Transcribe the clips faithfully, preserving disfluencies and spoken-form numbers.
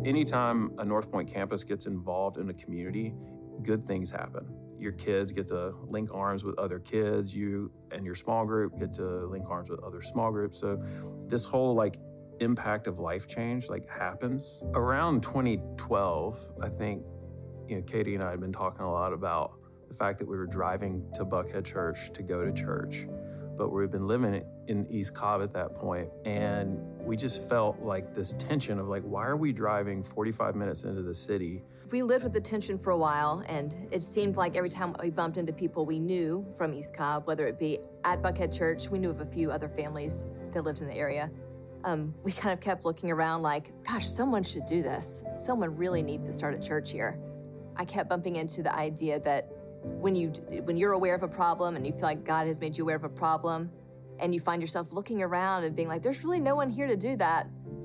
Anytime a North Point campus gets involved in a community, good things happen. Your kids get to link arms with other kids. You and your small group get to link arms with other small groups. So this whole like impact of life change like happens. Around twenty twelve, I think, you know, Katie and I had been talking a lot about the fact that we were driving to Buckhead Church to go to church, but we've been living in East Cobb at that point, and we just felt like this tension of like, why are we driving forty-five minutes into the city? We lived with the tension for a while, and it seemed like every time we bumped into people we knew from East Cobb, whether it be at Buckhead Church, we knew of a few other families that lived in the area. Um, we kind of kept looking around like, gosh, someone should do this. Someone really needs to start a church here. I kept bumping into the idea that when, you, when you're aware of a problem and you feel like God has made you aware of a problem, and you find yourself looking around and being like, there's really no one here to do that,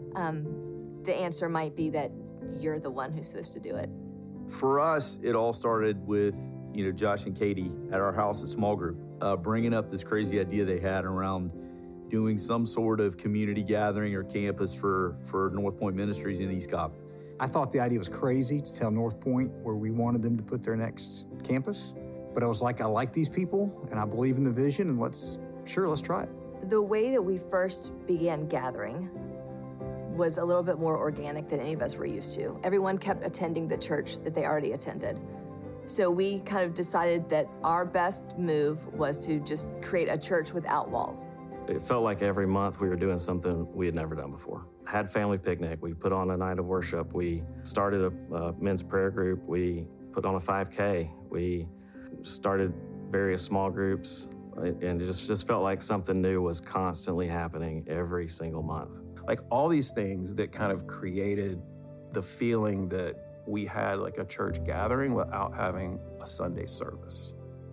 um, the answer might be that you're the one who's supposed to do it. For us, it all started with, you know, Josh and Katie at our house at small group, uh, bringing up this crazy idea they had around doing some sort of community gathering or campus for, for North Point Ministries in East Cobb. I thought the idea was crazy to tell North Point where we wanted them to put their next campus, but I was like, I like these people and I believe in the vision, and let's, sure, let's try it. The way that we first began gathering was a little bit more organic than any of us were used to. Everyone kept attending the church that they already attended. So we kind of decided that our best move was to just create a church without walls. It felt like every month we were doing something we had never done before. Had family picnic, we put on a night of worship, we started a, a men's prayer group, we put on a five K, we started various small groups, and it just, just felt like something new was constantly happening every single month. Like all these things that kind of created the feeling that we had like a church gathering without having a Sunday service.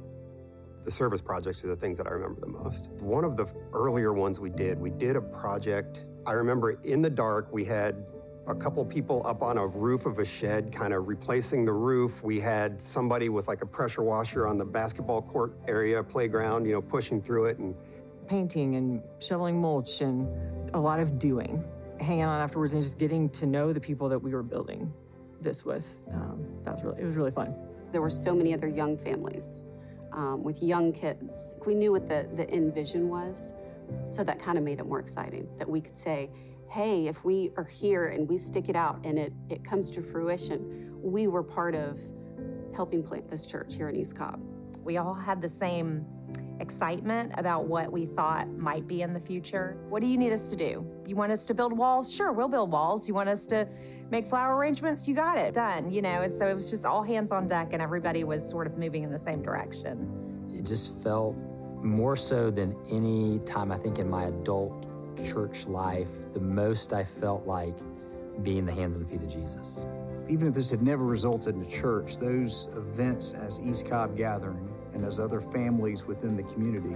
The service projects are the things that I remember the most. One of the earlier ones we did, we did a project. I remember in the dark, we had a couple people up on a roof of a shed, kind of replacing the roof. We had somebody with like a pressure washer on the basketball court area, playground, you know, pushing through it. And painting and shoveling mulch and a lot of doing. Hanging on afterwards and just getting to know the people that we were building this with. Um, that was really, it was really fun. There were so many other young families um, with young kids. We knew what the, the end vision was, so that kind of made it more exciting, that we could say, hey, if we are here and we stick it out and it, it comes to fruition, we were part of helping plant this church here in East Cobb. We all had the same excitement about what we thought might be in the future. What do you need us to do? You want us to build walls? Sure, we'll build walls. You want us to make flower arrangements? You got it, done, you know? And so it was just all hands on deck and everybody was sort of moving in the same direction. It just felt more so than any time I think in my adult church life, the most I felt like being the hands and feet of Jesus. Even if this had never resulted in a church, those events as East Cobb Gathering and as other families within the community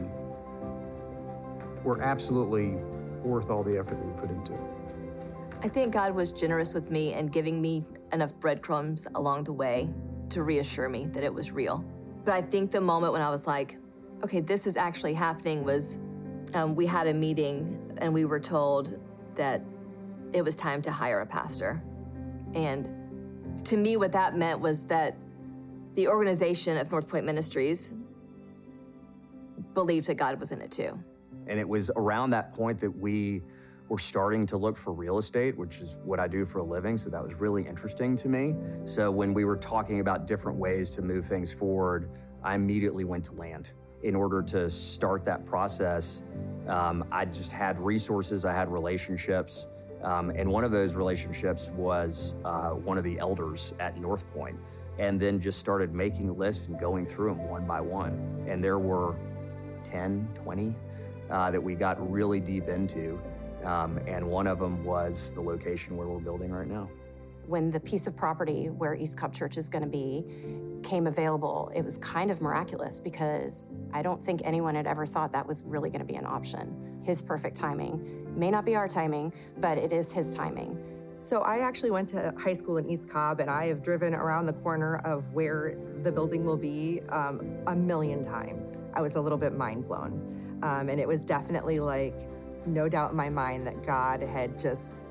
were absolutely worth all the effort that we put into it. I think God was generous with me and giving me enough breadcrumbs along the way to reassure me that it was real. But I think the moment when I was like, okay, this is actually happening was um, we had a meeting and we were told that it was time to hire a pastor. And to me, what that meant was that the organization of North Point Ministries believed that God was in it too. And it was around that point that we were starting to look for real estate, which is what I do for a living, so that was really interesting to me. So when we were talking about different ways to move things forward, I immediately went to land. In order to start that process, um, I just had resources, I had relationships, um, and one of those relationships was uh, one of the elders at North Point, and then just started making a list and going through them one by one. And there were ten, twenty uh, that we got really deep into, um, and one of them was the location where we're building right now. When the piece of property where East Cobb Church is going to be came available, it was kind of miraculous because I don't think anyone had ever thought that was really going to be an option. His perfect timing may not be our timing, but it is his timing. So I actually went to high school in East Cobb, and I have driven around the corner of where the building will be um, a million times. I was a little bit mind blown. Um, and it was definitely like, no doubt in my mind that God had just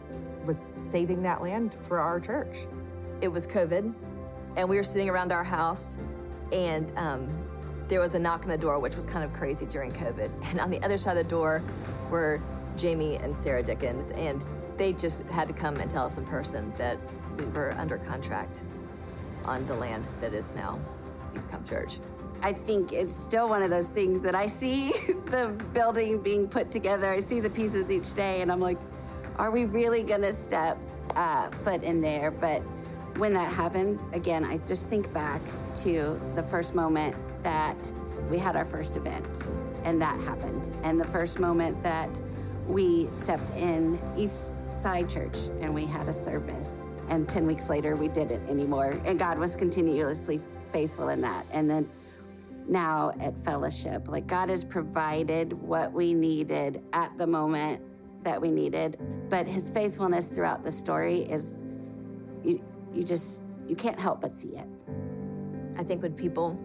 was saving that land for our church. It was COVID, and we were sitting around our house, and um, there was a knock on the door, which was kind of crazy during COVID. And on the other side of the door were Jamie and Sarah Dickens, and they just had to come and tell us in person that we were under contract on the land that is now East Cobb Church. I think it's still one of those things that I see the building being put together. I see the pieces each day, and I'm like, are we really gonna step uh, foot in there? But when that happens, again, I just think back to the first moment that we had our first event, and that happened. And the first moment that we stepped in East Side Church, and we had a service. And ten weeks later, we didn't anymore. And God was continuously faithful in that. And then now at Fellowship, like God has provided what we needed at the moment that we needed, but his faithfulness throughout the story is, you, you just, you can't help but see it. I think when people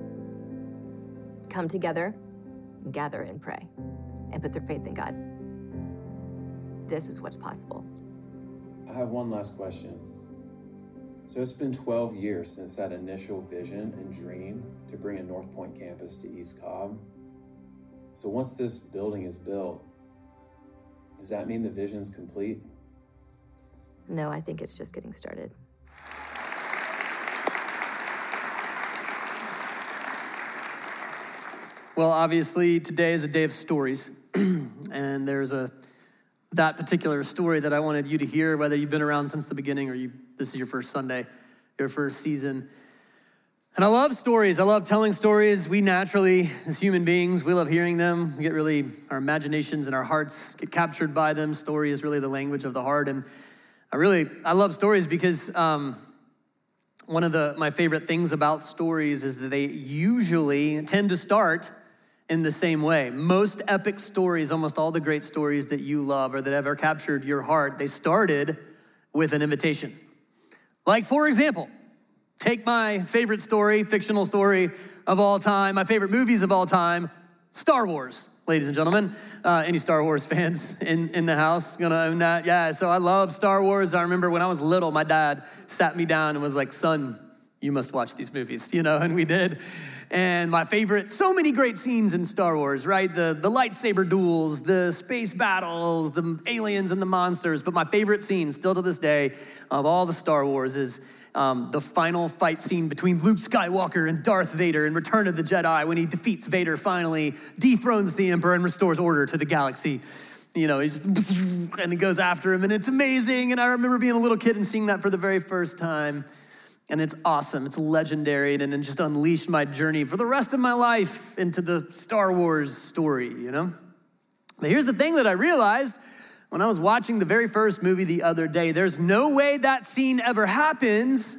come together and gather and pray and put their faith in God, this is what's possible. I have one last question. So it's been twelve years since that initial vision and dream to bring a North Point campus to East Cobb. So once this building is built, does that mean the vision's complete? No, I think it's just getting started. Well, obviously, today is a day of stories. And there's a that particular story that I wanted you to hear, whether you've been around since the beginning or you this is your first Sunday, your first season. And I love stories. I love telling stories. We naturally, as human beings, we love hearing them. We get really, our imaginations and our hearts get captured by them. Story is really the language of the heart. And I really, I love stories because um, one of the my favorite things about stories is that they usually tend to start in the same way. Most epic stories, almost all the great stories that you love or that ever captured your heart, they started with an invitation. Like, for example, take my favorite story, fictional story of all time, my favorite movies of all time, Star Wars, ladies and gentlemen. Uh, any Star Wars fans in, in the house gonna own that? Yeah, so I love Star Wars. I remember when I was little, my dad sat me down and was like, son, you must watch these movies, you know, and we did. And my favorite, so many great scenes in Star Wars, right? The, the lightsaber duels, the space battles, the aliens and the monsters. But my favorite scene, still to this day, of all the Star Wars is um, the final fight scene between Luke Skywalker and Darth Vader in Return of the Jedi when he defeats Vader finally, dethrones the Emperor, and restores order to the galaxy. You know, he just, and he goes after him, and it's amazing. And I remember being a little kid and seeing that for the very first time. And it's awesome, it's legendary, and it just unleashed my journey for the rest of my life into the Star Wars story, you know? But here's the thing that I realized when I was watching the very first movie the other day. There's no way that scene ever happens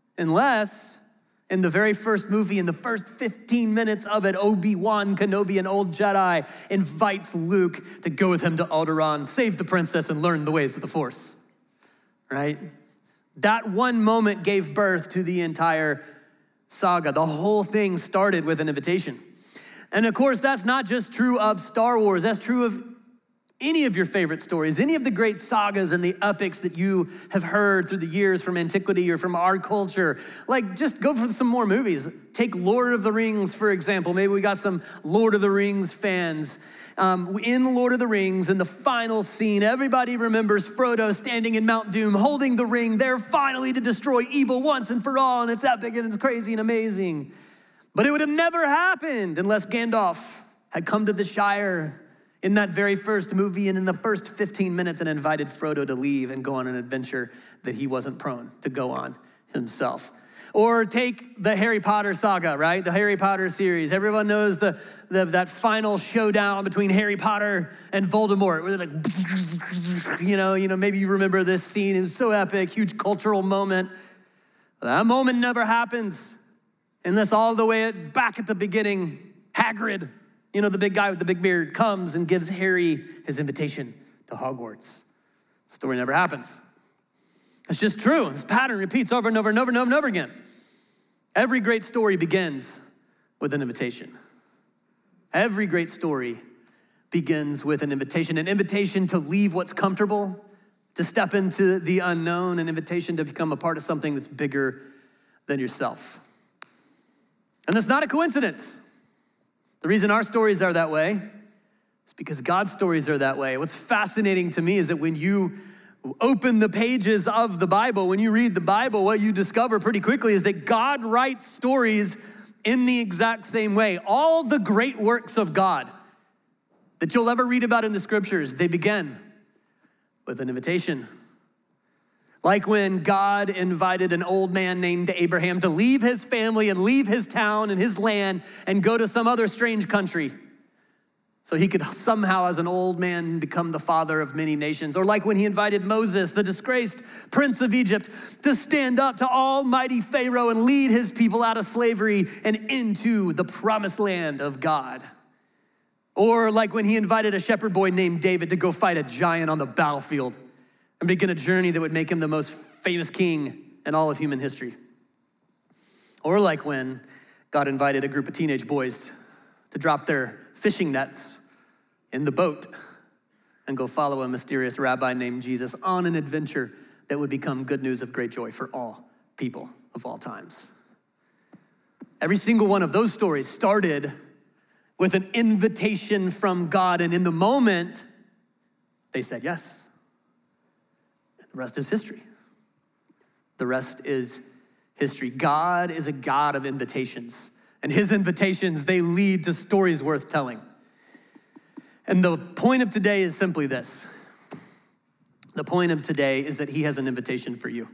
unless in the very first movie, in the first fifteen minutes of it, Obi-Wan Kenobi, an old Jedi, invites Luke to go with him to Alderaan, save the princess, and learn the ways of the Force, right? That one moment gave birth to the entire saga. The whole thing started with an invitation. And of course, that's not just true of Star Wars. That's true of any of your favorite stories, any of the great sagas and the epics that you have heard through the years from antiquity or from our culture. Like, just go for some more movies. Take Lord of the Rings, for example. Maybe we got some Lord of the Rings fans. Um, in Lord of the Rings, in the final scene, everybody remembers Frodo standing in Mount Doom, holding the ring, there finally to destroy evil once and for all, and it's epic and it's crazy and amazing. But it would have never happened unless Gandalf had come to the Shire in that very first movie and in the first fifteen minutes and invited Frodo to leave and go on an adventure that he wasn't prone to go on himself. Or take the Harry Potter saga, right? The Harry Potter series. Everyone knows the, the that final showdown between Harry Potter and Voldemort, where they're like, you know, you know, maybe you remember this scene. It was so epic, huge cultural moment. That moment never happens unless all the way at, back at the beginning, Hagrid, you know, the big guy with the big beard, comes and gives Harry his invitation to Hogwarts. The story never happens. It's just true. This pattern repeats over and over and over and over and over again. Every great story begins with an invitation. Every great story begins with an invitation, an invitation to leave what's comfortable to step into the unknown, an invitation to become a part of something that's bigger than yourself. And that's not a coincidence. The reason our stories are that way is because God's stories are that way. What's fascinating to me is that when you open the pages of the Bible, when you read the Bible, what you discover pretty quickly is that God writes stories in the exact same way. All the great works of God that you'll ever read about in the scriptures, they begin with an invitation. Like when God invited an old man named Abraham to leave his family and leave his town and his land and go to some other strange country so he could somehow, as an old man, become the father of many nations. Or like when he invited Moses, the disgraced prince of Egypt, to stand up to almighty Pharaoh and lead his people out of slavery and into the promised land of God. Or like when he invited a shepherd boy named David to go fight a giant on the battlefield and begin a journey that would make him the most famous king in all of human history. Or like when God invited a group of teenage boys to drop their fishing nets in the boat and go follow a mysterious rabbi named Jesus on an adventure that would become good news of great joy for all people of all times. Every single one of those stories started with an invitation from God, and in the moment, they said yes. The rest is history. The rest is history. God is a God of invitations, and his invitations, they lead to stories worth telling. And the point of today is simply this. The point of today is that he has an invitation for you.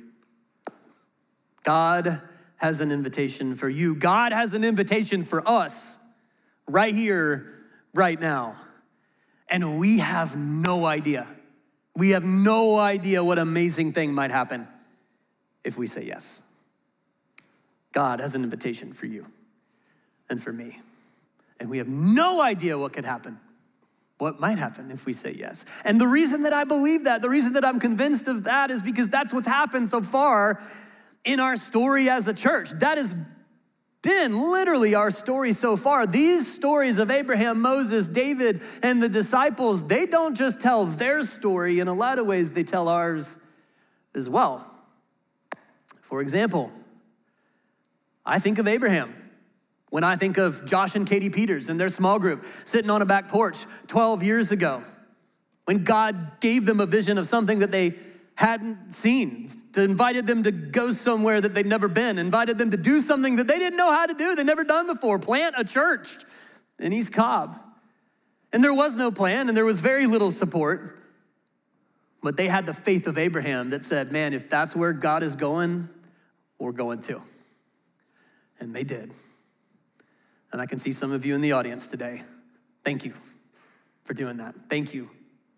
God has an invitation for you. God has an invitation for us right here, right now. And we have no idea. We have no idea what amazing thing might happen if we say yes. God has an invitation for you and for me. And we have no idea what could happen, what might happen if we say yes. And the reason that I believe that, the reason that I'm convinced of that is because that's what's happened so far in our story as a church. That has been literally our story so far. These stories of Abraham, Moses, David, and the disciples, they don't just tell their story. In a lot of ways, they tell ours as well. For example, I think of Abraham when I think of Josh and Katie Peters and their small group sitting on a back porch twelve years ago, when God gave them a vision of something that they hadn't seen, invited them to go somewhere that they'd never been, invited them to do something that they didn't know how to do, they'd never done before, plant a church in East Cobb. And there was no plan and there was very little support, but they had the faith of Abraham that said, man, if that's where God is going, we're going too. And they did. And I can see some of you in the audience today. Thank you for doing that. Thank you.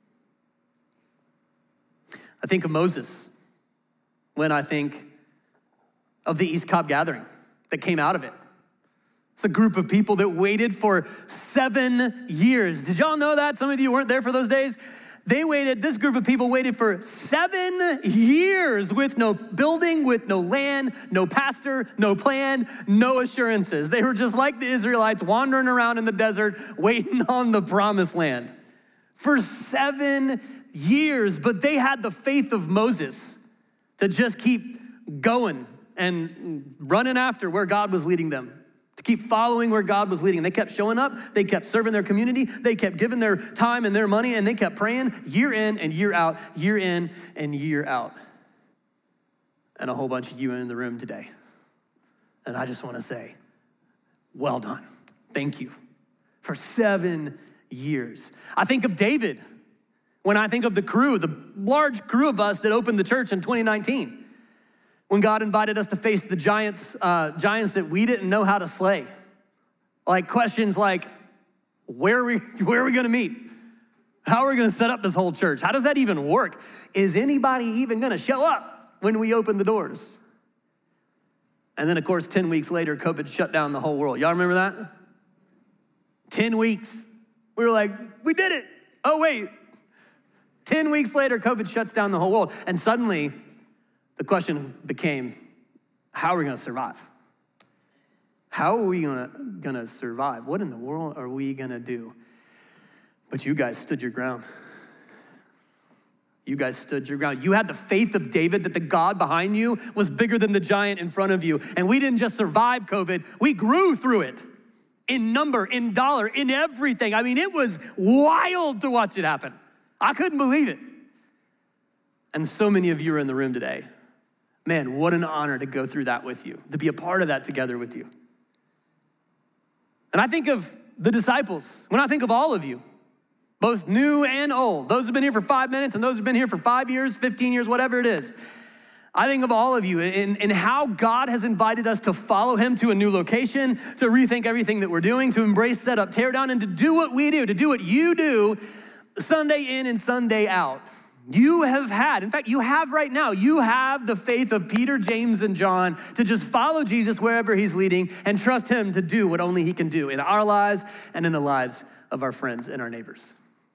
I think of Moses when I think of the East Cobb gathering that came out of it. It's a group of people that waited for seven years. Did y'all know that? Some of you weren't there for those days. They waited, this group of people waited for seven years with no building, with no land, no pastor, no plan, no assurances. They were just like the Israelites wandering around in the desert, waiting on the promised land for seven years. But they had the faith of Moses to just keep going and running after where God was leading them, to keep following where God was leading. They kept showing up, they kept serving their community, they kept giving their time and their money, and they kept praying year in and year out, year in and year out. And a whole bunch of you in the room today. And I just want to say, well done. Thank you for seven years. I think of David when I think of the crew, the large crew of us that opened the church in twenty nineteen. When God invited us to face the giants, uh, giants that we didn't know how to slay. Like questions like, where are we, where are we gonna meet? How are we gonna set up this whole church? How does that even work? Is anybody even gonna show up when we open the doors? And then of course, ten weeks later, COVID shut down the whole world. Y'all remember that? ten weeks. We were like, we did it. Oh wait. ten weeks later, COVID shuts down the whole world. And suddenly, the question became, how are we gonna survive? How are we gonna, gonna survive? What in the world are we gonna do? But you guys stood your ground. You guys stood your ground. You had the faith of David that the God behind you was bigger than the giant in front of you. And we didn't just survive COVID, we grew through it in number, in dollar, in everything. I mean, it was wild to watch it happen. I couldn't believe it. And so many of you are in the room today. Man, what an honor to go through that with you, to be a part of that together with you. And I think of the disciples, when I think of all of you, both new and old, those who've been here for five minutes and those who've been here for five years, fifteen years, whatever it is. I think of all of you and, and how God has invited us to follow him to a new location, to rethink everything that we're doing, to embrace, set up, tear down, and to do what we do, to do what you do Sunday in and Sunday out. You have had, in fact, you have right now, you have the faith of Peter, James, and John to just follow Jesus wherever he's leading and trust him to do what only he can do in our lives and in the lives of our friends and our neighbors.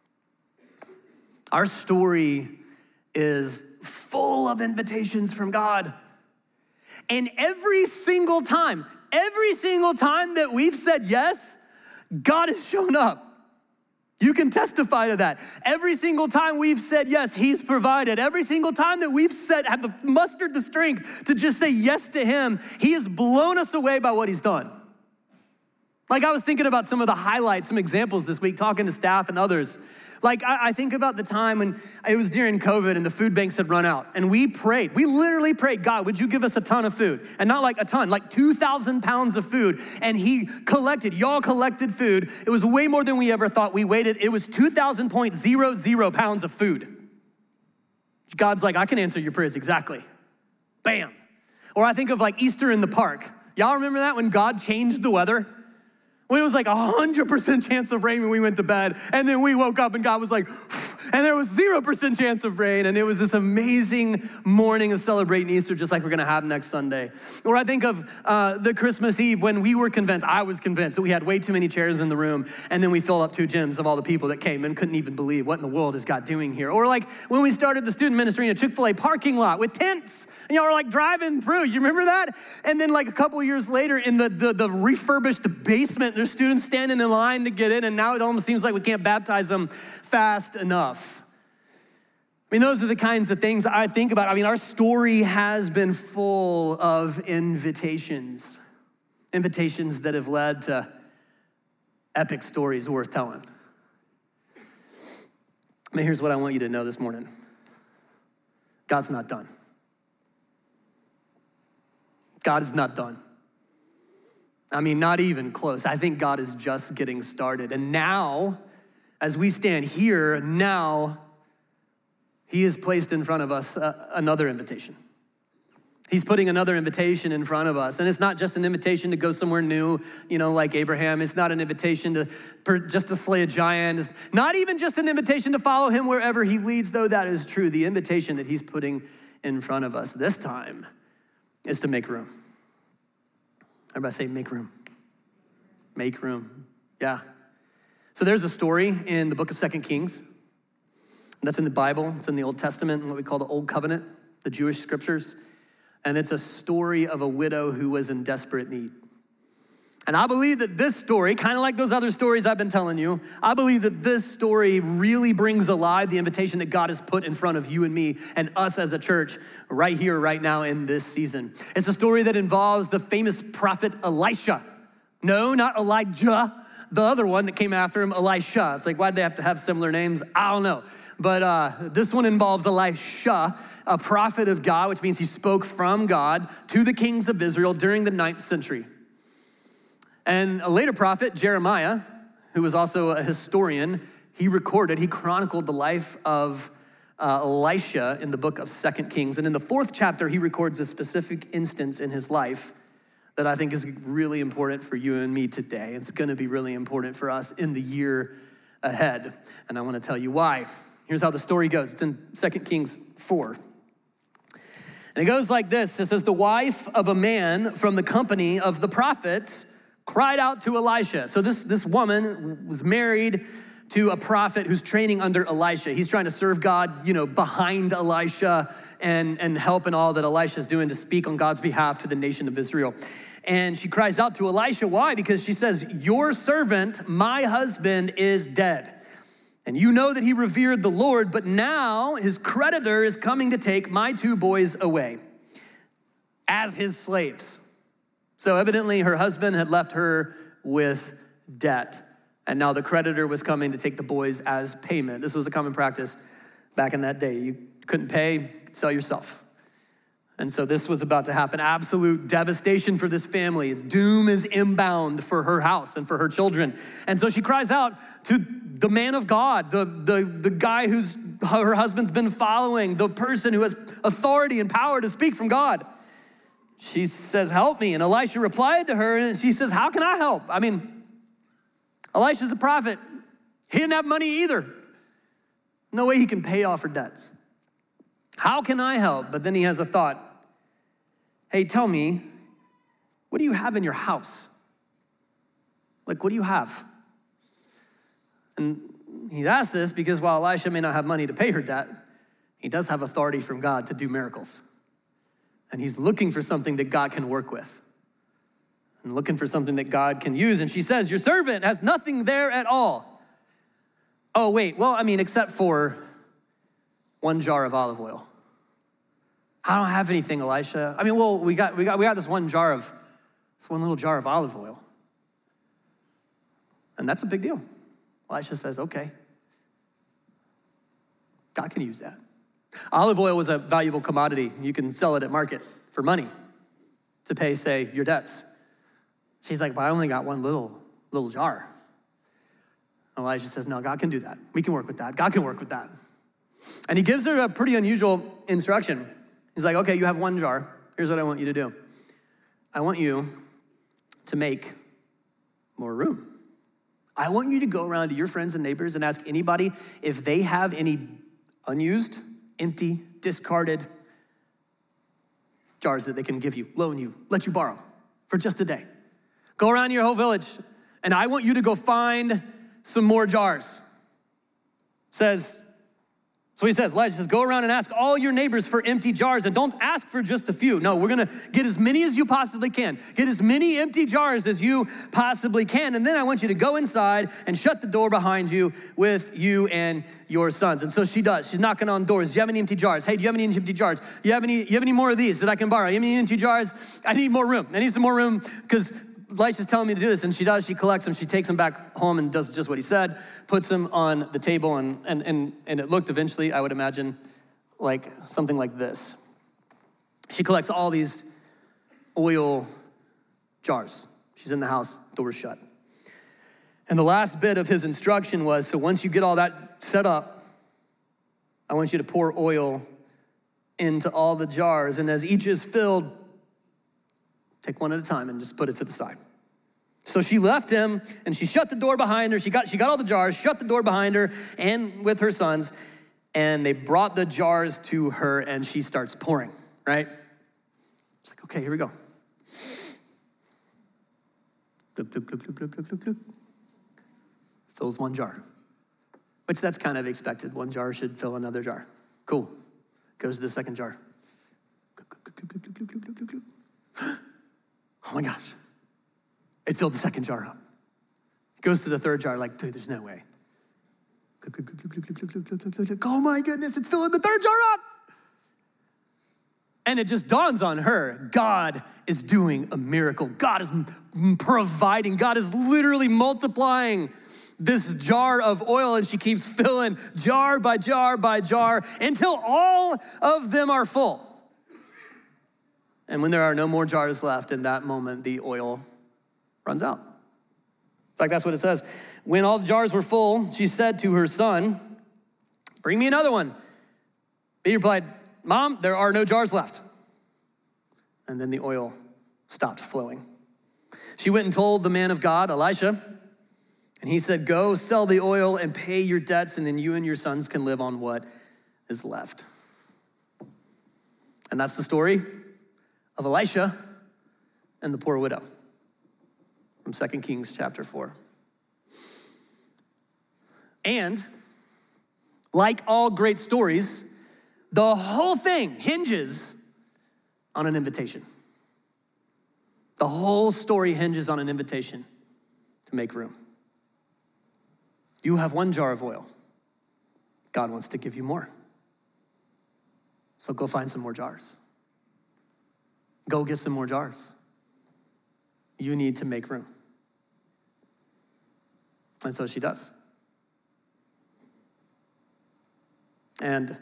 Our story is full of invitations from God. And every single time, every single time that we've said yes, God has shown up. You can testify to that. Every single time we've said yes, he's provided. Every single time that we've said, have the, mustered the strength to just say yes to him, he has blown us away by what he's done. Like I was thinking about some of the highlights, some examples this week, talking to staff and others. Like, I, I think about the time when it was during COVID and the food banks had run out, and we prayed. We literally prayed, God, would you give us a ton of food? And not like a ton, like two thousand pounds of food. And he collected, y'all collected food. It was way more than we ever thought. We waited. It was two thousand point zero zero pounds of food. God's like, I can answer your prayers exactly. Bam. Or I think of like Easter in the park. Y'all remember that when God changed the weather? When it was like a one hundred percent chance of rain when we went to bed, and then we woke up and God was like, and there was zero percent chance of rain, and it was this amazing morning of celebrating Easter just like we're gonna have next Sunday. Or I think of uh, the Christmas Eve when we were convinced, I was convinced that we had way too many chairs in the room, and then we filled up two gyms of all the people that came and couldn't even believe what in the world is God doing here. Or like when we started the student ministry in a Chick-fil-A parking lot with tents, and y'all were like driving through, you remember that? And then like a couple years later in the, the, the refurbished basement, there's students standing in line to get in, and now it almost seems like we can't baptize them fast enough. I mean, those are the kinds of things I think about. I mean, our story has been full of invitations, invitations that have led to epic stories worth telling. I mean, here's what I want you to know this morning. God's not done. God is not done. I mean, not even close. I think God is just getting started. And now, as we stand here, now, he has placed in front of us uh, another invitation. He's putting another invitation in front of us. And it's not just an invitation to go somewhere new, you know, like Abraham. It's not an invitation to per, just to slay a giant. It's not even just an invitation to follow him wherever he leads, though that is true. The invitation that he's putting in front of us this time is to make room. Everybody say, make room. Make room. Yeah. So there's a story in the book of Second Kings. That's in the Bible. It's in the Old Testament, in what we call the Old Covenant, the Jewish scriptures. And it's a story of a widow who was in desperate need. And I believe that this story, kind of like those other stories I've been telling you, I believe that this story really brings alive the invitation that God has put in front of you and me and us as a church right here, right now in this season. It's a story that involves the famous prophet Elisha. No, not Elijah, the other one that came after him, Elisha. It's like, why'd they have to have similar names? I don't know. But uh, this one involves Elisha, a prophet of God, which means he spoke from God to the kings of Israel during the ninth century. And a later prophet, Jeremiah, who was also a historian, he recorded, he chronicled the life of uh, Elisha in the book of Second Kings. And in the fourth chapter, he records a specific instance in his life that I think is really important for you and me today. It's gonna be really important for us in the year ahead. And I wanna tell you why. Here's how the story goes. It's in Second Kings four. And it goes like this. It says, the wife of a man from the company of the prophets cried out to Elisha. So this, this woman was married to a prophet who's training under Elisha. He's trying to serve God, you know, behind Elisha and, and help in all that Elisha's doing to speak on God's behalf to the nation of Israel. And she cries out to Elisha. Why? Because she says, your servant, my husband, is dead. And you know that he revered the Lord, but now his creditor is coming to take my two boys away as his slaves. So evidently her husband had left her with debt, and now the creditor was coming to take the boys as payment. This was a common practice back in that day. You couldn't pay, you could sell yourself. And so this was about to happen. Absolute devastation for this family. Its doom is inbound for her house and for her children. And so she cries out to the man of God, the, the, the guy who's her husband's been following, the person who has authority and power to speak from God. She says, help me. And Elisha replied to her and she says, how can I help? I mean, Elisha's a prophet. He didn't have money either. No way he can pay off her debts. How can I help? But then he has a thought. Hey, tell me, what do you have in your house? Like, what do you have? And he asked this because while Elisha may not have money to pay her debt, he does have authority from God to do miracles. And he's looking for something that God can work with and looking for something that God can use. And she says, your servant has nothing there at all. Oh, wait, well, I mean, except for one jar of olive oil. I don't have anything, Elisha. I mean, well, we got we got we got this one jar of this one little jar of olive oil. And that's a big deal. Elisha says, okay. God can use that. Olive oil was a valuable commodity. You can sell it at market for money to pay, say, your debts. She's like, but I only got one little little jar. Elijah says, no, God can do that. We can work with that. God can work with that. And he gives her a pretty unusual instruction. He's like, okay, you have one jar. Here's what I want you to do. I want you to make more room. I want you to go around to your friends and neighbors and ask anybody if they have any unused, empty, discarded jars that they can give you, loan you, let you borrow for just a day. Go around your whole village, and I want you to go find some more jars. Says, so he says, Elijah says, go around and ask all your neighbors for empty jars, and don't ask for just a few. No, we're gonna get as many as you possibly can. Get as many empty jars as you possibly can. And then I want you to go inside and shut the door behind you with you and your sons. And so she does. She's knocking on doors. Do you have any empty jars? Hey, do you have any empty jars? Do you have any, you have any more of these that I can borrow? You have any empty jars? I need more room. I need some more room because Elisha's telling me to do this, and she does. She collects them. She takes them back home and does just what he said, puts them on the table, and and and, and it looked eventually, I would imagine, like something like this. She collects all these oil jars. She's in the house, door's shut. And the last bit of his instruction was, so once you get all that set up, I want you to pour oil into all the jars, and as each is filled, take one at a time and just put it to the side. So she left him and she shut the door behind her. She got, she got all the jars, shut the door behind her and with her sons, and they brought the jars to her and she starts pouring, right? It's like, okay, here we go. Glug, glug, glug, glug, glug, glug, glug. Fills one jar, which that's kind of expected. One jar should fill another jar. Cool. Goes to the second jar. Glug, glug, glug, glug, glug, glug, glug, glug. Oh my gosh, it filled the second jar up. Goes to the third jar, like, dude, there's no way. Oh my goodness, it's filling the third jar up. And it just dawns on her, God is doing a miracle. God is providing. God is literally multiplying this jar of oil, and she keeps filling jar by jar by jar until all of them are full. And when there are no more jars left, in that moment, the oil runs out. In fact, that's what it says. When all the jars were full, she said to her son, bring me another one. He replied, Mom, there are no jars left. And then the oil stopped flowing. She went and told the man of God, Elisha, and he said, go sell the oil and pay your debts, and then you and your sons can live on what is left. And that's the story of Elisha and the poor widow from Second Kings chapter four. And like all great stories, the whole thing hinges on an invitation. The whole story hinges on an invitation to make room. You have one jar of oil. God wants to give you more. So go find some more jars. Go get some more jars. You need to make room. And so she does. And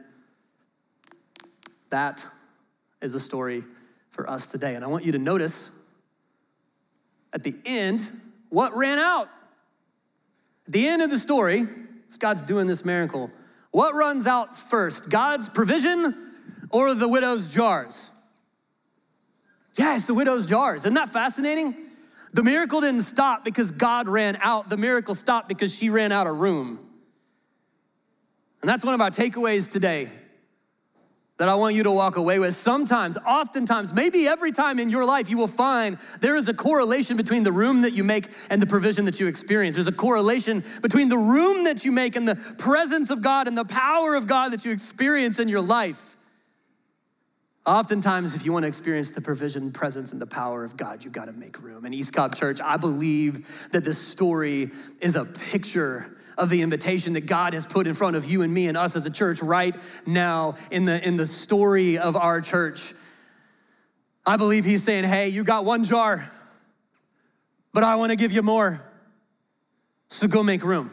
that is a story for us today. And I want you to notice at the end, what ran out? At the end of the story, as God's doing this miracle, what runs out first? God's provision or the widow's jars? Yeah, it's the widow's jars. Isn't that fascinating? The miracle didn't stop because God ran out. The miracle stopped because she ran out of room. And that's one of our takeaways today that I want you to walk away with. Sometimes, oftentimes, maybe every time in your life, you will find there is a correlation between the room that you make and the provision that you experience. There's a correlation between the room that you make and the presence of God and the power of God that you experience in your life. Oftentimes, if you want to experience the provision, presence, and the power of God, you've got to make room. And East Cobb Church, I believe that this story is a picture of the invitation that God has put in front of you and me and us as a church right now in the, in the story of our church. I believe he's saying, hey, you got one jar, but I want to give you more. So go make room.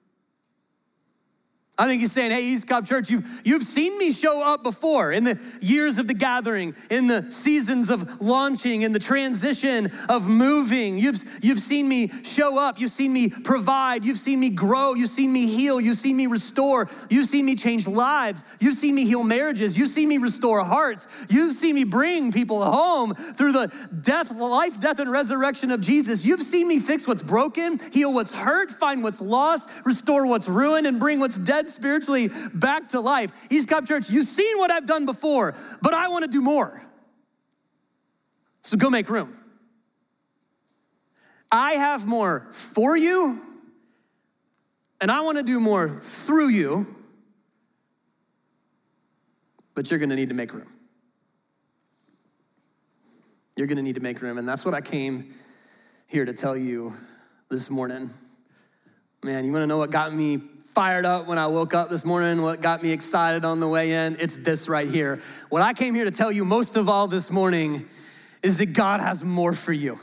I think he's saying, hey, East Cobb Church, you've, you've seen me show up before in the years of the gathering, in the seasons of launching, in the transition of moving. You've, you've seen me show up. You've seen me provide. You've seen me grow. You've seen me heal. You've seen me restore. You've seen me change lives. You've seen me heal marriages. You've seen me restore hearts. You've seen me bring people home through the death, life, death, and resurrection of Jesus. You've seen me fix what's broken, heal what's hurt, find what's lost, restore what's ruined, and bring what's dead spiritually back to life. East Cobb Church, you've seen what I've done before, but I want to do more. So go make room. I have more for you, and I want to do more through you, but you're going to need to make room. You're going to need to make room, and that's what I came here to tell you this morning. Man, you want to know what got me fired up when I woke up this morning, what got me excited on the way in? It's this right here. What I came here to tell you most of all this morning is that God has more for you.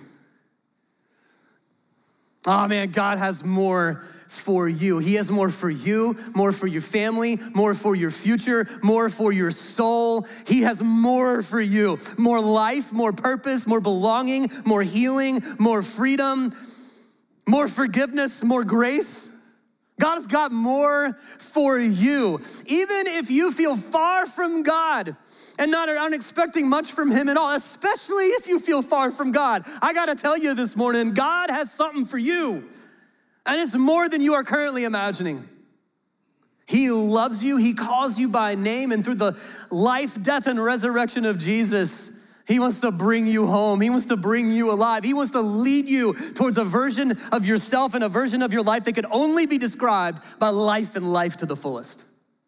Oh man, God has more for you. He has more for you, more for your family, more for your future, more for your soul. He has more for you. More life, more purpose, more belonging, more healing, more freedom, more forgiveness, more grace. God has got more for you. Even if you feel far from God and not aren't expecting much from him at all, especially if you feel far from God, I gotta tell you this morning, God has something for you. And it's more than you are currently imagining. He loves you, he calls you by name, and through the life, death, and resurrection of Jesus, he wants to bring you home. He wants to bring you alive. He wants to lead you towards a version of yourself and a version of your life that could only be described by life and life to the fullest.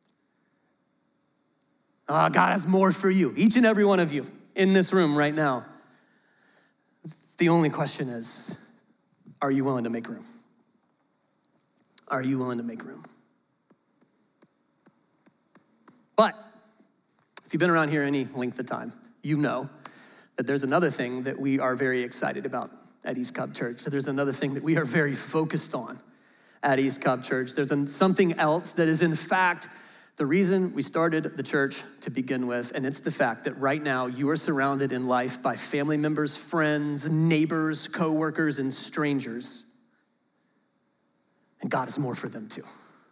Uh, God has more for you, each and every one of you in this room right now. The only question is, are you willing to make room? Are you willing to make room? But if you've been around here any length of time, you know that there's another thing that we are very excited about at East Cobb Church. So there's another thing that we are very focused on at East Cobb Church. There's something else that is in fact the reason we started the church to begin with, and it's the fact that right now you are surrounded in life by family members, friends, neighbors, coworkers, and strangers. And God has more for them too.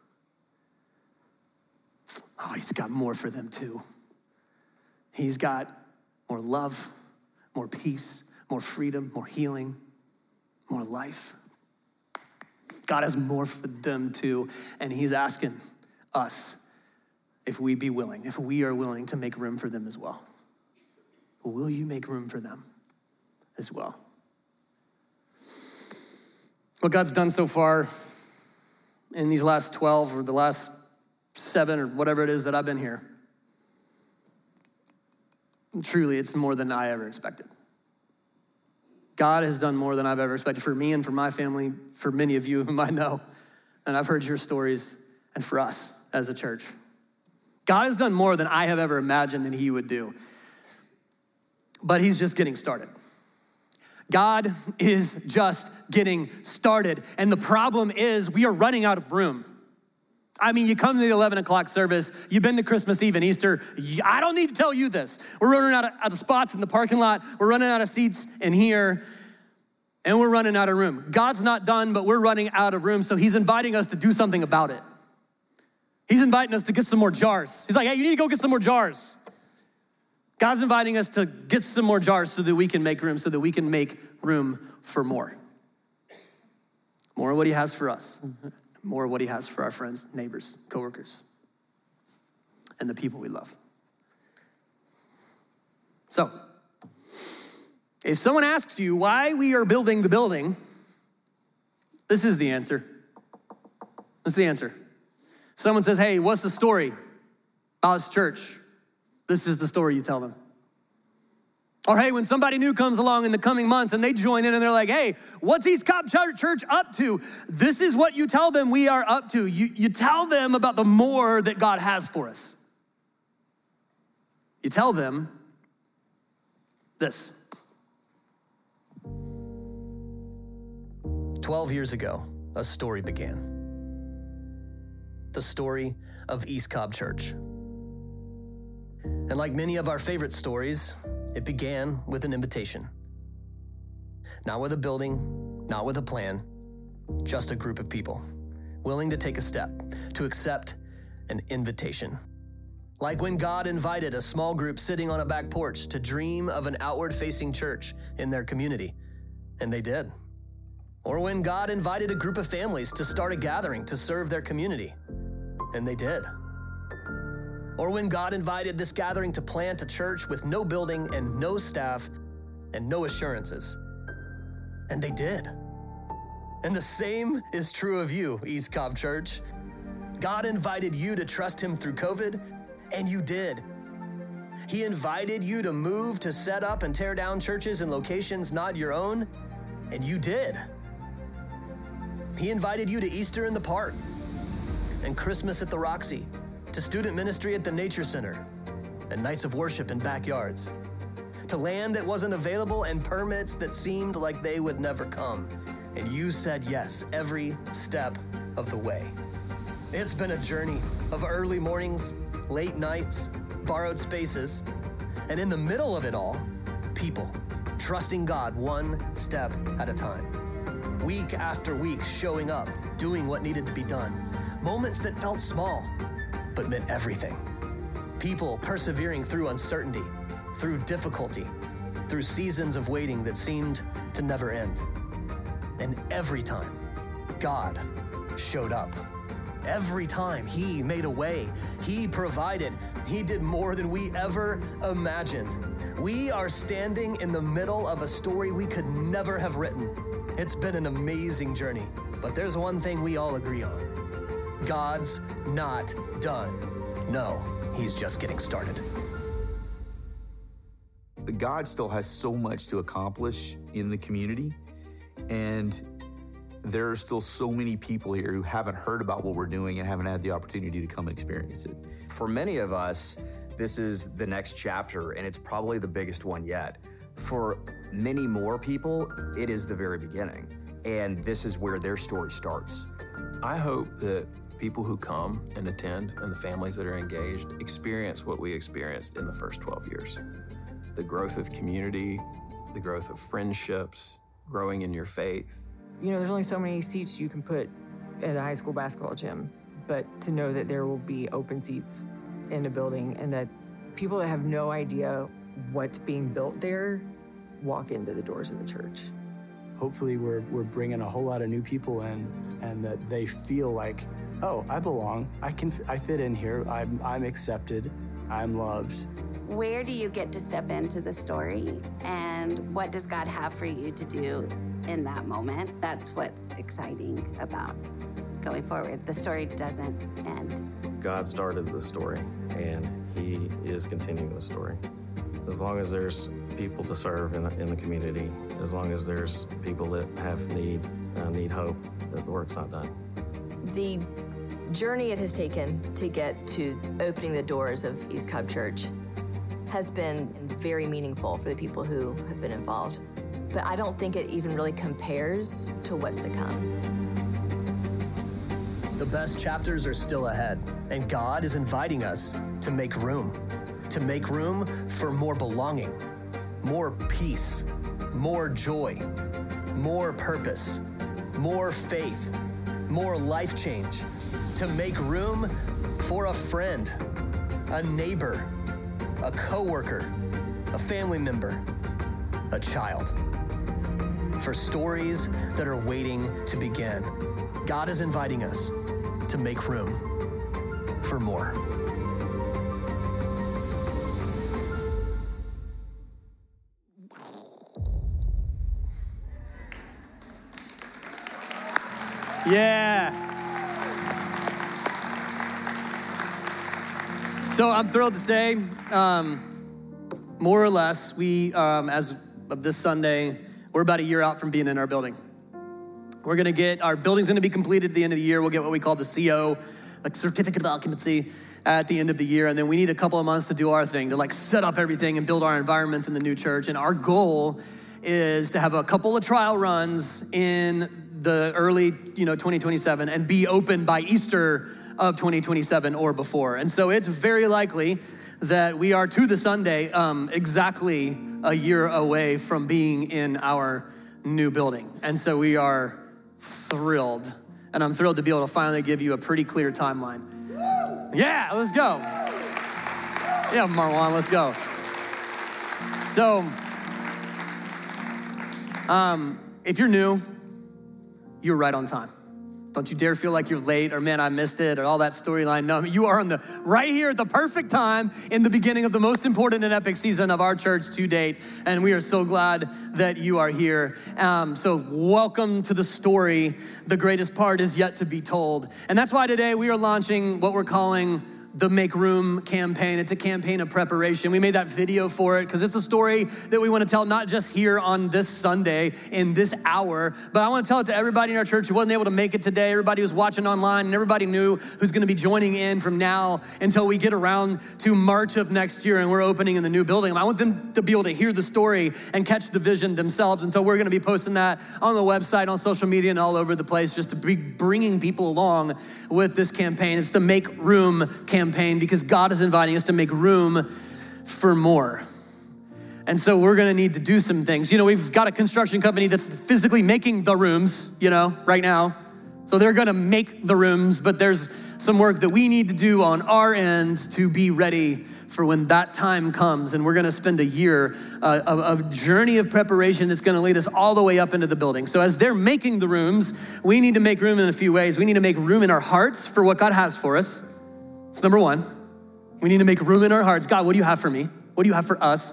Oh, he's got more for them too. He's got more love, more peace, more freedom, more healing, more life. God has more for them too, and he's asking us if we be willing, if we are willing to make room for them as well. Will you make room for them as well? What God's done so far in these last twelve or the last seven or whatever it is that I've been here, truly, it's more than I ever expected. God has done more than I've ever expected for me and for my family, for many of you whom I know, and I've heard your stories, and for us. as a church. God has done more than I have ever imagined that he would do. But he's just getting started. God is just getting started. And the problem is we are running out of room. I mean, you come to the eleven o'clock service, you've been to Christmas Eve and Easter. I don't need to tell you this. We're running out of, out of spots in the parking lot. We're running out of seats in here. And we're running out of room. God's not done, but we're running out of room. So he's inviting us to do something about it. He's inviting us to get some more jars. He's like, hey, you need to go get some more jars. God's inviting us to get some more jars so that we can make room, so that we can make room for more. More of what he has for us. More of what he has for our friends, neighbors, coworkers, and the people we love. So, if someone asks you why we are building the building, this is the answer. This is the answer. Someone says, hey, what's the story about this church? This is the story you tell them. Or hey, when somebody new comes along in the coming months and they join in and they're like, hey, what's East Cobb Church up to? This is what you tell them we are up to. You, you tell them about the more that God has for us. You tell them this. Twelve years ago, a story began. The story of East Cobb Church. And like many of our favorite stories, it began with an invitation. Not with a building, not with a plan, just a group of people willing to take a step, to accept an invitation. Like when God invited a small group sitting on a back porch to dream of an outward-facing church in their community, and they did. Or when God invited a group of families to start a gathering to serve their community, and they did. Or when God invited this gathering to plant a church with no building and no staff and no assurances. And they did. And the same is true of you, East Cobb Church. God invited you to trust him through COVID, and you did. He invited you to move, to set up and tear down churches in locations not your own, and you did. He invited you to Easter in the park and Christmas at the Roxy, to student ministry at the Nature Center, and nights of worship in backyards, to land that wasn't available and permits that seemed like they would never come. And you said yes every step of the way. It's been a journey of early mornings, late nights, borrowed spaces, and in the middle of it all, people trusting God one step at a time. Week after week, showing up, doing what needed to be done. Moments that felt small, but meant everything. People persevering through uncertainty, through difficulty, through seasons of waiting that seemed to never end. And every time, God showed up. Every time he made a way, he provided, he did more than we ever imagined. We are standing in the middle of a story we could never have written. It's been an amazing journey, but there's one thing we all agree on. God's not done. No, he's just getting started. God still has so much to accomplish in the community, and there are still so many people here who haven't heard about what we're doing and haven't had the opportunity to come and experience it. For many of us, this is the next chapter, and it's probably the biggest one yet. For many more people, it is the very beginning, and this is where their story starts. I hope that people who come and attend and the families that are engaged experience what we experienced in the first twelve years. The growth of community, the growth of friendships, growing in your faith. You know, there's only so many seats you can put at a high school basketball gym, but to know that there will be open seats in a building and that people that have no idea what's being built there walk into the doors of the church. Hopefully we're, we're bringing a whole lot of new people in, and that they feel like, oh, I belong, I can, I fit in here, I'm, I'm accepted, I'm loved. Where do you get to step into the story, and what does God have for you to do in that moment? That's what's exciting about going forward. The story doesn't end. God started the story, and he is continuing the story. As long as there's people to serve in, in the community, as long as there's people that have need, uh, need hope, that the work's not done. The journey it has taken to get to opening the doors of East Cobb Church has been very meaningful for the people who have been involved. But I don't think it even really compares to what's to come. The best chapters are still ahead, and God is inviting us to make room, to make room for more belonging, more peace, more joy, more purpose, more faith, more life change, to make room for a friend, a neighbor, a coworker, a family member, a child, for stories that are waiting to begin. God is inviting us to make room for more. Yeah. So I'm thrilled to say, um, more or less, we, um, as of this Sunday, we're about a year out from being in our building. We're gonna get, our building's gonna be completed at the end of the year. We'll get what we call the C O, like certificate of occupancy, at the end of the year. And then we need a couple of months to do our thing, to like set up everything and build our environments in the new church. And our goal is to have a couple of trial runs in the early, you know, twenty twenty-seven and be open by Easter of twenty twenty-seven or before. And so it's very likely that we are, to the Sunday, um, exactly a year away from being in our new building. And so we are thrilled. And I'm thrilled to be able to finally give you a pretty clear timeline. Yeah, let's go. Yeah, Marwan, let's go. So, um, if you're new, you're right on time. Don't you dare feel like you're late or, man, I missed it or all that storyline. No, you are on the right here at the perfect time in the beginning of the most important and epic season of our church to date. And we are so glad that you are here. Um, so welcome to the story. The greatest part is yet to be told. And that's why today we are launching what we're calling the Make Room campaign. It's a campaign of preparation. We made that video for it because it's a story that we want to tell not just here on this Sunday in this hour, but I want to tell it to everybody in our church who wasn't able to make it today, everybody who's watching online, and everybody new who's going to be joining in from now until we get around to March of next year and we're opening in the new building. I want them to be able to hear the story and catch the vision themselves. And so we're going to be posting that on the website, on social media, and all over the place just to be bringing people along with this campaign. It's the Make Room campaign. campaign because God is inviting us to make room for more. And so we're gonna need to do some things. You know, we've got a construction company that's physically making the rooms, you know, right now. So they're gonna make the rooms, but there's some work that we need to do on our end to be ready for when that time comes. And we're gonna spend a year, uh, a, a journey of preparation that's gonna lead us all the way up into the building. So as they're making the rooms, we need to make room in a few ways. We need to make room in our hearts for what God has for us. It's number one. We need to make room in our hearts. God, what do you have for me? What do you have for us?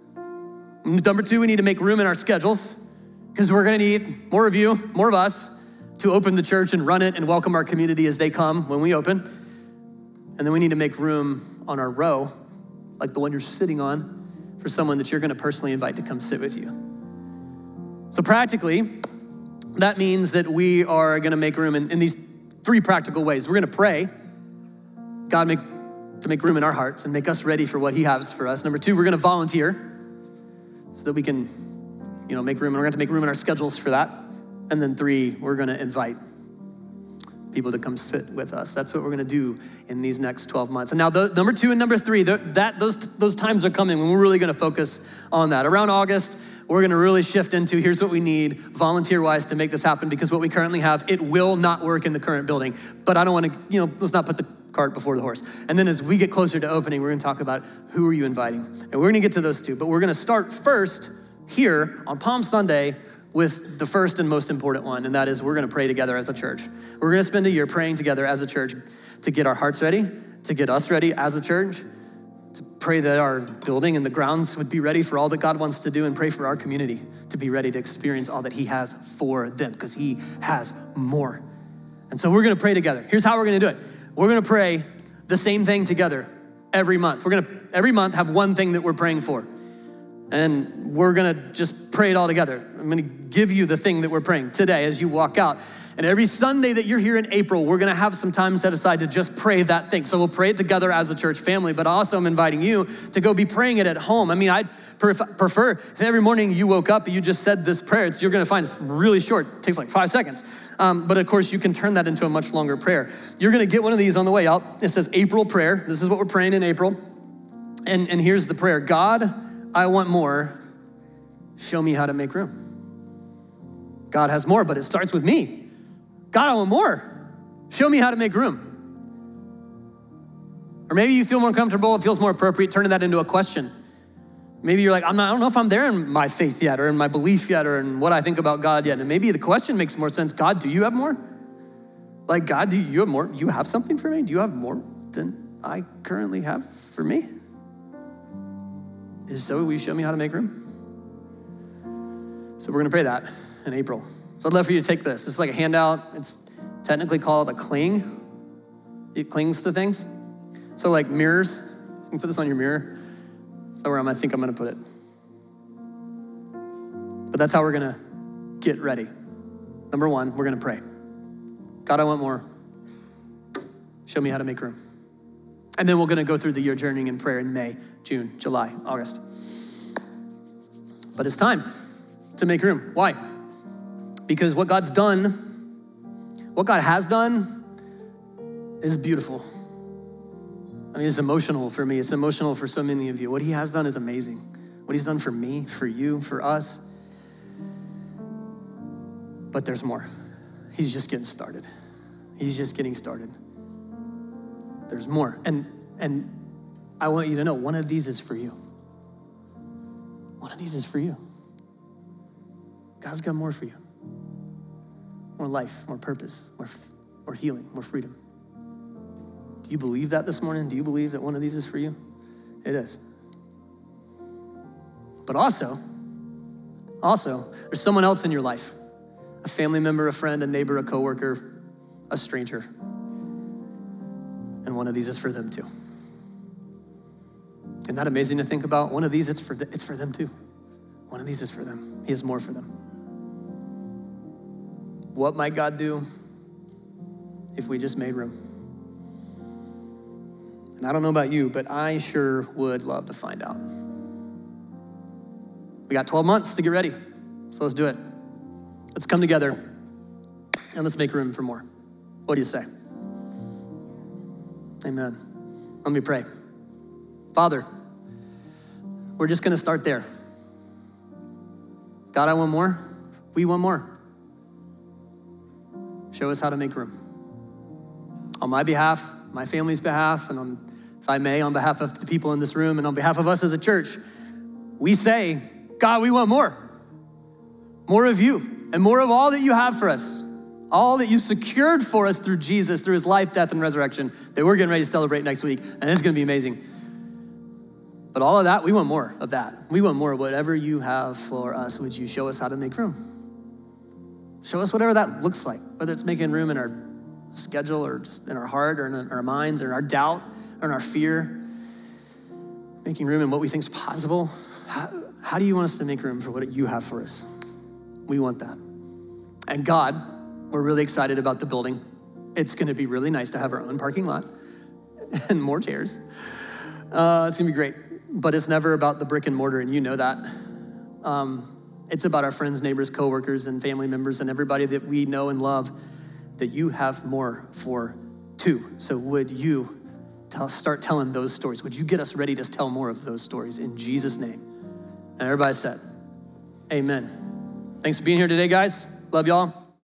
Number two, we need to make room in our schedules because we're gonna need more of you, more of us to open the church and run it and welcome our community as they come when we open. And then we need to make room on our row, like the one you're sitting on, for someone that you're gonna personally invite to come sit with you. So practically, that means that we are gonna make room in, in these three practical ways. We're gonna pray, God, make, to make room in our hearts and make us ready for what he has for us. Number two, we're gonna volunteer so that we can, you know, make room, and we're gonna have to make room in our schedules for that. And then three, we're gonna invite people to come sit with us. That's what we're gonna do in these next twelve months. And now the, number two and number three, that those, those times are coming when we're really gonna focus on that. Around August, we're gonna really shift into, here's what we need volunteer-wise to make this happen, because what we currently have, it will not work in the current building. But I don't wanna, you know, let's not put the cart before the horse. And then as we get closer to opening, we're gonna talk about who are you inviting? And we're gonna get to those two, but we're gonna start first here on Palm Sunday with the first and most important one, and that is we're gonna pray together as a church. We're gonna spend a year praying together as a church to get our hearts ready, to get us ready as a church, to pray that our building and the grounds would be ready for all that God wants to do, and pray for our community to be ready to experience all that he has for them, because he has more. And so we're gonna pray together. Here's how we're gonna do it. We're gonna pray the same thing together every month. We're gonna, every month, have one thing that we're praying for. And we're gonna just pray it all together. I'm gonna give you the thing that we're praying today as you walk out. And every Sunday that you're here in April, we're gonna have some time set aside to just pray that thing. So we'll pray it together as a church family, but also I'm inviting you to go be praying it at home. I mean, I'd prefer if every morning you woke up and you just said this prayer. It's, you're gonna find it's really short, it takes like five seconds. Um, but of course, you can turn that into a much longer prayer. You're gonna get one of these on the way out. It says April prayer. This is what we're praying in April. And, and here's the prayer. God, I want more. Show me how to make room. God has more, but it starts with me. God, I want more. Show me how to make room. Or maybe you feel more comfortable, it feels more appropriate, turning that into a question. Maybe you're like, I'm not, I don't know if I'm there in my faith yet, or in my belief yet, or in what I think about God yet. And maybe the question makes more sense. God, do you have more? Like, God, do you have more? You have something for me? Do you have more than I currently have for me? If so, will you show me how to make room? So we're gonna pray that in April. So I'd love for you to take this. This is like a handout. It's technically called a cling. It clings to things. So like mirrors, you can put this on your mirror. That's where I'm, I think I'm gonna put it. But that's how we're gonna get ready. Number one, we're gonna pray. God, I want more. Show me how to make room. And then we're gonna go through the year journeying in prayer in May, June, July, August. But it's time to make room. Why? Because what God's done, what God has done is beautiful. I mean, it's emotional for me. It's emotional for so many of you. What he has done is amazing. What he's done for me, for you, for us. But there's more. He's just getting started. He's just getting started. There's more. And, and I want you to know, one of these is for you. One of these is for you. God's got more for you. More life, more purpose, more, more healing, more freedom. Do you believe that this morning? Do you believe that one of these is for you? It is. But also, also, there's someone else in your life, a family member, a friend, a neighbor, a coworker, a stranger. And one of these is for them too. Isn't that amazing to think about? One of these, it's for, the, it's for them too. One of these is for them. He has more for them. What might God do if we just made room? And I don't know about you, but I sure would love to find out. We got twelve months to get ready, so let's do it. Let's come together and let's make room for more. What do you say? Amen. Let me pray. Father, we're just gonna start there. God, I want more. We want more. Show us how to make room. On my behalf, my family's behalf, and on, if I may, on behalf of the people in this room and on behalf of us as a church, we say, God, we want more. More of you and more of all that you have for us. All that you secured for us through Jesus, through his life, death, and resurrection that we're getting ready to celebrate next week. And it's gonna be amazing. But all of that, we want more of that. We want more of whatever you have for us. Would you show us how to make room? Show us whatever that looks like, whether it's making room in our schedule or just in our heart or in our minds or in our doubt or in our fear. Making room in what we think is possible. How, how do you want us to make room for what you have for us? We want that. And God, we're really excited about the building. It's gonna be really nice to have our own parking lot and more chairs. Uh, it's gonna be great, but it's never about the brick and mortar, and you know that. Um, it's about our friends, neighbors, coworkers, and family members, and everybody that we know and love that you have more for too. So would you tell, start telling those stories? Would you get us ready to tell more of those stories in Jesus' name? And everybody said, amen. Thanks for being here today, guys. Love y'all.